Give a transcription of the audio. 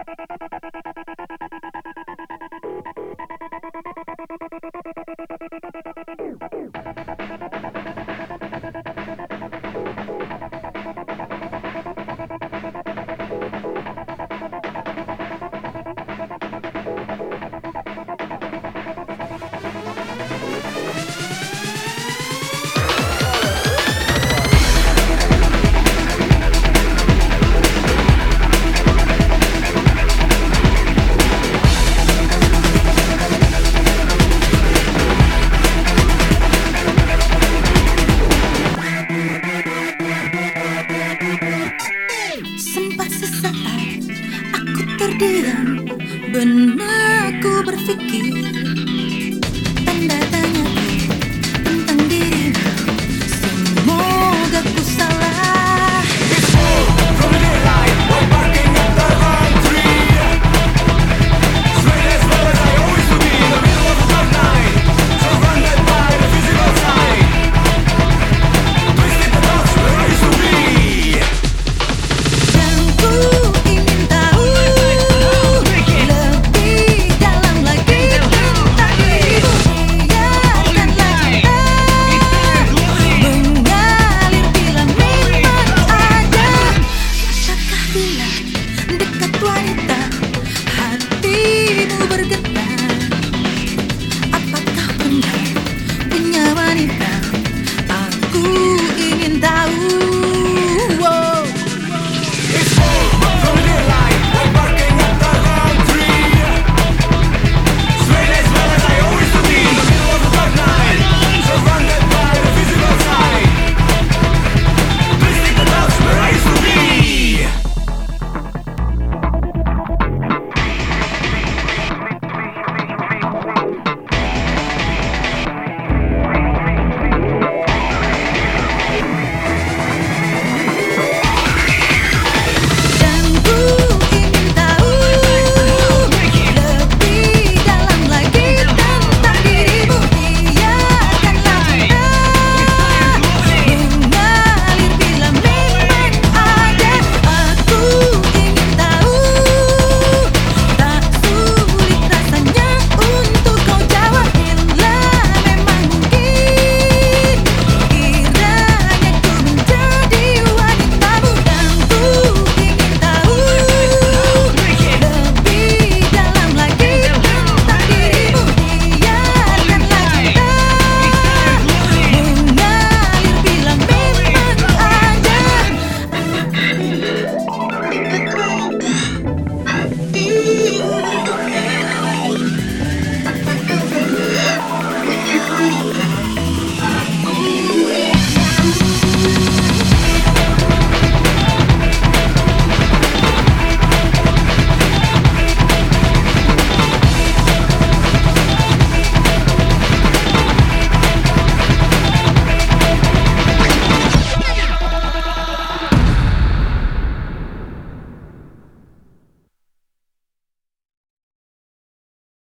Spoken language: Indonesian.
Sempat sesaat aku terdiam, benakku berpikir tanda tanya tentang dirimu. Semoga ku salah. From the daylight, while barking at the wrong tree. Straight as well as I always to be in the middle of the dark night, surrounded by the physical side. Twisted the thoughts where I used to be. Dan ku ingin tahu lebih dalam lagi tentang dirimu. Biarkanlah cinta mengalir bila memang ada. Bisakah bila dekat wanita hatimu bergetar?